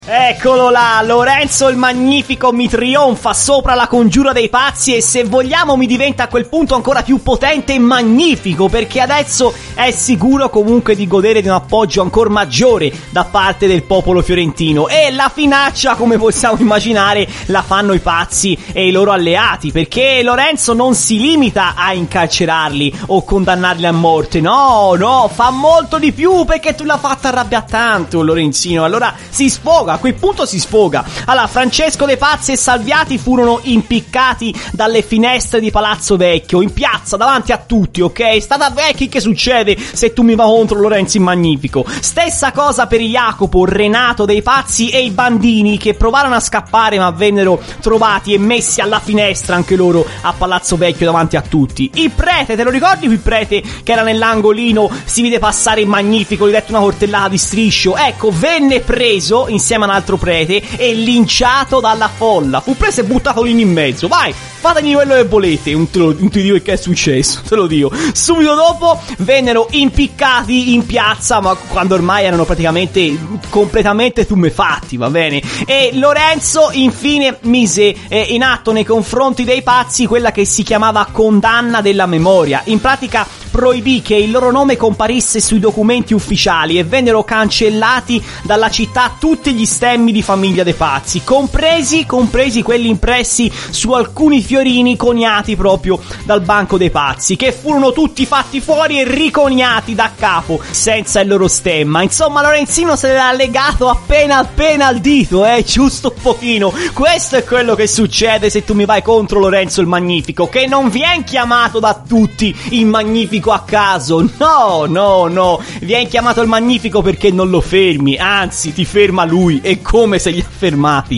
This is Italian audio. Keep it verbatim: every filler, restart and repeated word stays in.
Eccolo là, Lorenzo il Magnifico mi trionfa sopra la congiura dei pazzi e se vogliamo mi diventa a quel punto ancora più potente e magnifico, perché adesso è sicuro comunque di godere di un appoggio ancora maggiore da parte del popolo fiorentino e la finaccia, come possiamo immaginare, la fanno i pazzi e i loro alleati, perché Lorenzo non si limita a incarcerarli o condannarli a morte, no, no, fa molto di più, perché tu l'ha fatta arrabbiare tanto Lorenzino, allora si sfoga. A quel punto si sfoga. Allora, Francesco De Pazzi e Salviati furono impiccati dalle finestre di Palazzo Vecchio, in piazza, davanti a tutti, ok? Stata vecchi, che succede se tu mi va contro Lorenzo il Magnifico? Stessa cosa per Jacopo, Renato Dei Pazzi e i bandini che provarono a scappare ma vennero trovati e messi alla finestra anche loro a Palazzo Vecchio davanti a tutti. Il prete, te lo ricordi quel prete che era nell'angolino, si vide passare il Magnifico, gli dette una coltellata di striscio? Ecco, venne preso insieme a un altro prete e linciato dalla folla. Fu preso e buttato lì in mezzo. Vai, fatemi quello che volete. Non te lo non ti dico che è successo, te lo dico. Subito dopo vennero impiccati in piazza, ma quando ormai erano praticamente completamente tumefatti, va bene? E Lorenzo infine mise eh, in atto nei confronti dei pazzi quella che si chiamava condanna della memoria. In pratica proibì che il loro nome comparisse sui documenti ufficiali e vennero cancellati dalla città tutti gli stemmi di famiglia De Pazzi, compresi, compresi quelli impressi su alcuni fiorini coniati proprio dal Banco dei Pazzi, che furono tutti fatti fuori e riconiati da capo senza il loro stemma. Insomma, Lorenzino se l'era legato appena appena al dito, eh, giusto un pochino. Questo è quello che succede se tu mi vai contro Lorenzo il Magnifico, che non viene chiamato da tutti il Magnifico a caso, no, no, no, viene chiamato il Magnifico perché non lo fermi, anzi ti ferma lui, e come se li ha fermati.